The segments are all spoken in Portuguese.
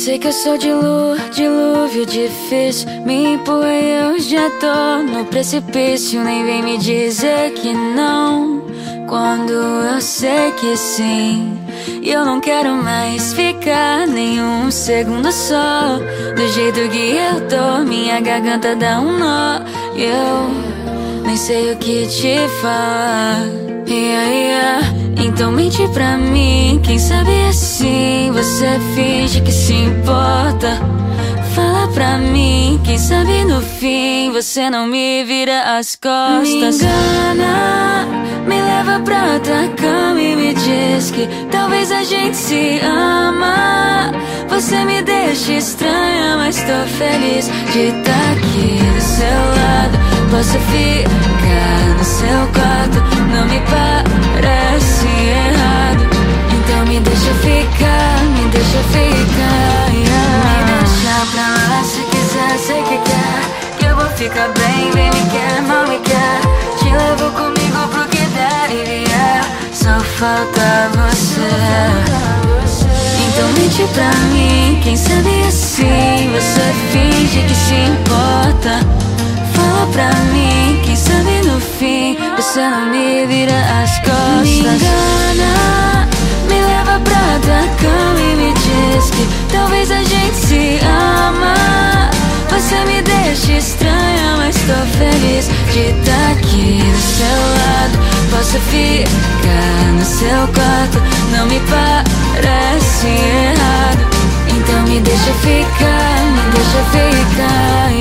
sei que eu sou dilúvio difícil. Me empurra e eu já tô no precipício. Nem vem me dizer que não, quando eu sei que sim. E eu não quero mais ficar nem um segundo só. Do jeito que eu tô, minha garganta dá um nó. E eu nem sei o que te falar. Então mente pra mim, quem sabe assim você finge que se importa. Fala pra mim, quem sabe no fim você não me vira as costas. Me engana, me leva pra outra cama e me diz que talvez a gente se ama. Você me deixa estranha, mas tô feliz de tá aqui do seu lado. Posso ficar no seu quarto, não me parece errado. Então me deixa ficar, me deixa ficar, Me deixa pra lá se quiser, sei que quer. Que eu vou ficar bem, bem me quer, mal me quer. Te levo comigo pro que der e vier. Só falta você. Então mente pra mim, quem sabe assim você finge que se importa. Fala pra mim, quem sabe no fim você não me vira as costas. Me engana, me leva pra outra cama e me diz que talvez a gente se ama. Você me deixa estranha, mas tô feliz de tá aqui do seu lado. Posso ficar no seu quarto, não me parece errado. Então me deixa ficar, me deixa ficar,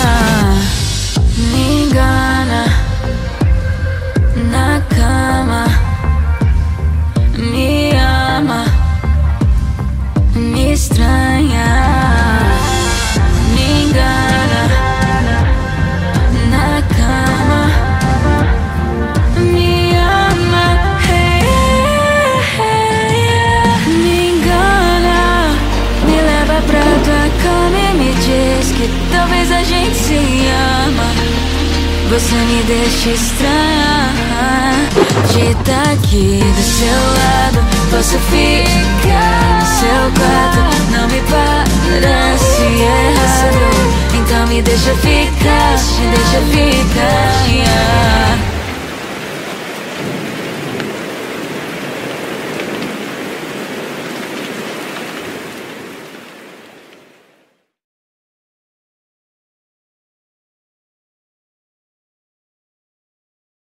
Me engana na cama, me ama, me estranha. Me engana na cama, me ama, Me engana, me leva pra tua cama e me diz que talvez a gente se ama. Você me deixa estranha de tá aqui do seu lado. Posso ficar no seu quarto, não me parece errado. Então me deixa ficar,